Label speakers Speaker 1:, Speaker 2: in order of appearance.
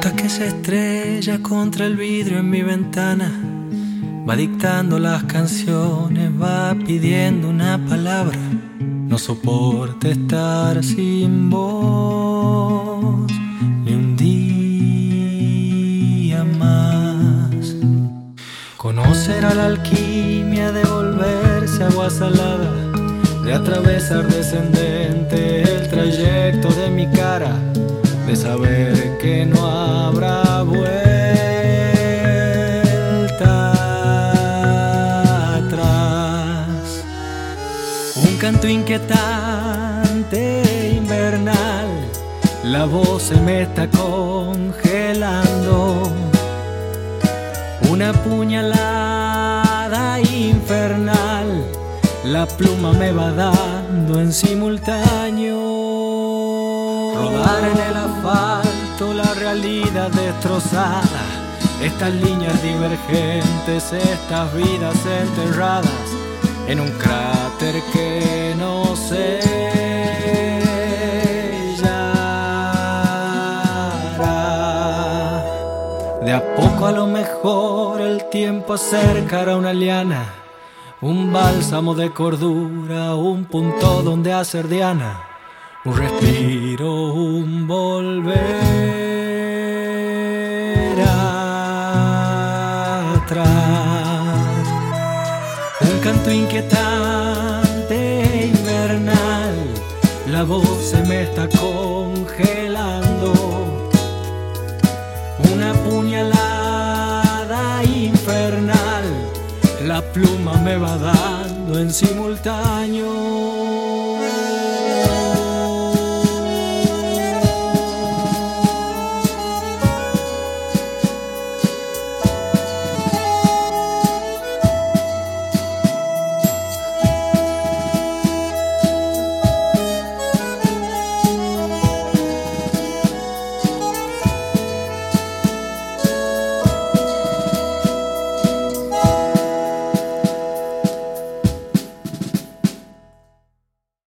Speaker 1: Gota que se estrella contra el vidrio en mi ventana, va dictando las canciones, va pidiendo una palabra. No soporto estar sin vos ni un día más. Conocerá la alquimia de volverse agua salada, de atravesar descendente el trayecto de mi cara, de saber que no habrá vuelta atrás. Un canto inquietante invernal, la voz se me está congelando. Una puñalada infernal, la pluma me va dando en simultáneo. Rodar en el asfalto la realidad destrozada, estas líneas divergentes, estas vidas enterradas en un cráter que no sellará. De a poco a lo mejor el tiempo acercará una liana, un bálsamo de cordura, un punto donde hacer diana, un respiro, un volver atrás. Un canto inquietante invernal, la voz se me está congelando. Una puñalada infernal, la pluma me va dando en simultáneo.